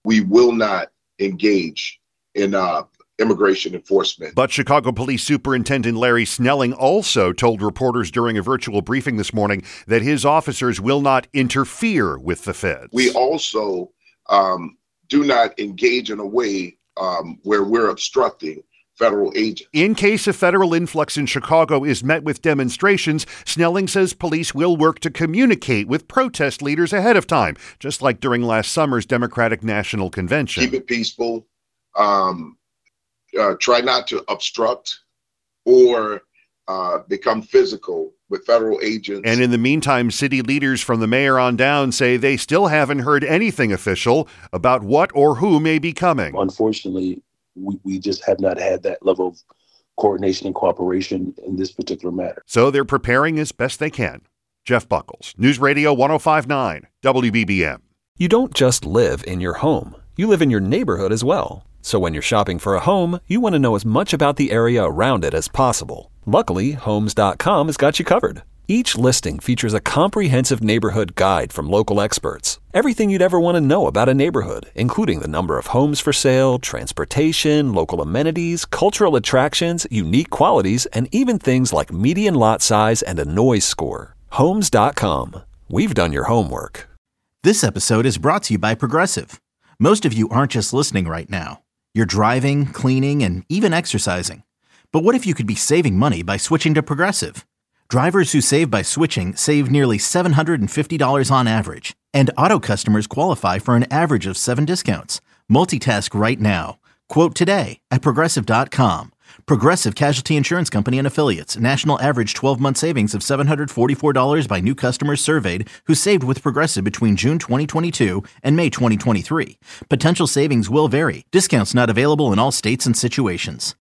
We will not engage in immigration enforcement. But Chicago Police Superintendent Larry Snelling also told reporters during a virtual briefing this morning that his officers will not interfere with the feds. We also do not engage in a way where we're obstructing federal agents. In case a federal influx in Chicago is met with demonstrations, Snelling says police will work to communicate with protest leaders ahead of time, just like during last summer's Democratic National Convention. Keep it peaceful. Try not to obstruct or become physical with federal agents. And in the meantime, city leaders from the mayor on down say they still haven't heard anything official about what or who may be coming. Unfortunately, we just have not had that level of coordination and cooperation in this particular matter. So they're preparing as best they can. Jeff Buckles, News Radio 105.9, WBBM. You don't just live in your home. You live in your neighborhood as well. So when you're shopping for a home, you want to know as much about the area around it as possible. Luckily, Homes.com has got you covered. Each listing features a comprehensive neighborhood guide from local experts. Everything you'd ever want to know about a neighborhood, including the number of homes for sale, transportation, local amenities, cultural attractions, unique qualities, and even things like median lot size and a noise score. Homes.com. We've done your homework. This episode is brought to you by Progressive. Most of you aren't just listening right now. You're driving, cleaning, and even exercising. But what if you could be saving money by switching to Progressive? Drivers who save by switching save nearly $750 on average. And auto customers qualify for an average of 7 discounts. Multitask right now. Quote today at Progressive.com. Progressive Casualty Insurance Company and Affiliates. National average 12-month savings of $744 by new customers surveyed who saved with Progressive between June 2022 and May 2023. Potential savings will vary. Discounts not available in all states and situations.